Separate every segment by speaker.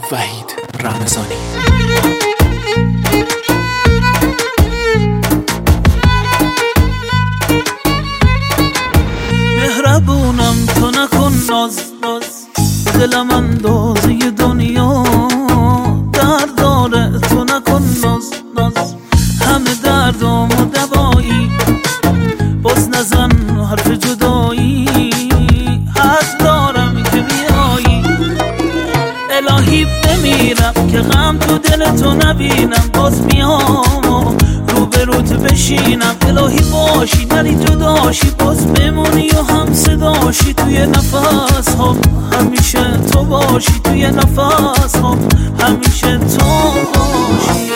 Speaker 1: وحید رمضانی.
Speaker 2: مهربونم تو نکن ناز دلم اندازه دنیا درد داره، تو نکن ناز همه دردامو دوایی، باز نزن حرف جدایی، حق دارم که بیایی. الهی بمیرم که غم تو دل تو نبینم، باز میام روبروت بشینم. الهی باشی نری جداشی، باز بمونی و هم صداشی توی نفس ها، همیشه تو باشی توی نفس ها، همیشه تو باشی.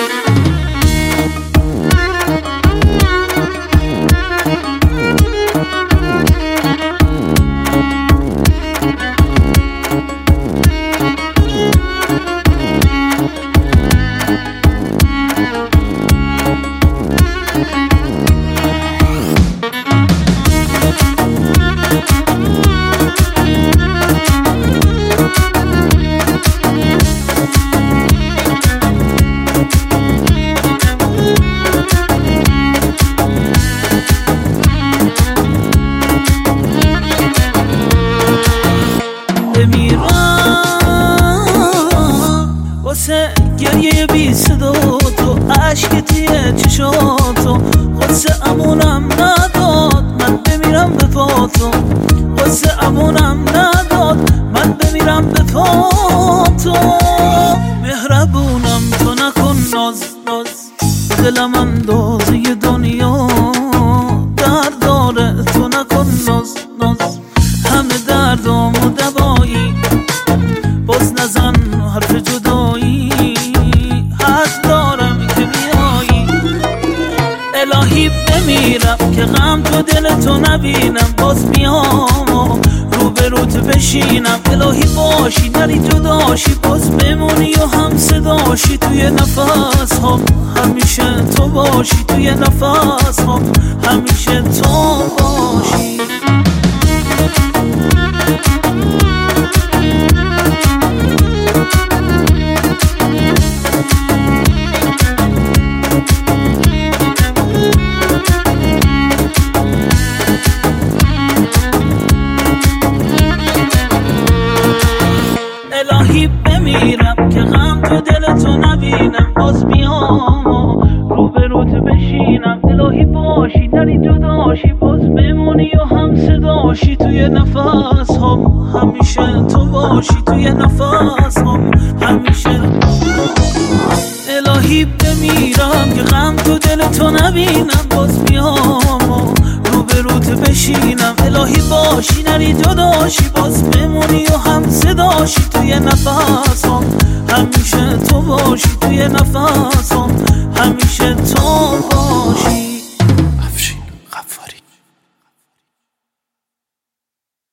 Speaker 2: واسه گریه بی صدا تو، عشق توی چشاتو، واسه امونم نداد من بمیرم به پاتو، واسه امونم نداد من بمیرم به پاتو. مهربونم تو نکن ناز دلم اندازه دنیا درد داره، تو نکن ناز همه دردامو دوایی، باز نزن حرف جدایی، حق دارم که بیایی. الهی بمیرم که غم تو دل تو نبینم، باز میام روبروت بشینم. الهی باشی نری جداشی، باز بمونی و هم صداشی توی نفس ها، همیشه تو باشی توی نفس ها، همیشه تو باشی. الهی بمیرم که غم تو دل تو نبینم، باز بیام روبروت بشینم. الهی باشی نری جداشی، باز بمونی و هم صداشی توی نفس ها، همیشه تو باشی توی نفس ها، همیشه. الهی بمیرم که غم تو دل تو نبینم، باز بیام روبروت بشینم. الهی باشی نری جداشی، باز بمونی و هم صداشی توی نفس ها، همیشه تو باشی توی نفس ها.